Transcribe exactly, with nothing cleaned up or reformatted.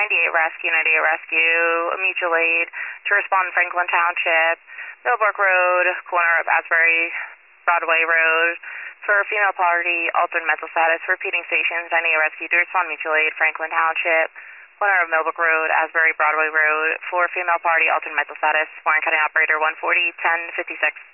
ninety-eight Rescue, ninety-eight Rescue, mutual aid to respond in Franklin Township, Millbrook Road, corner of Asbury Broadway Road, for female party, altered mental status, repeating stations, ninety-eight Rescue to respond mutual aid, Franklin Township, corner of Millbrook Road, Asbury Broadway Road, for female party, altered mental status, Warren County Operator one forty, ten fifty-six.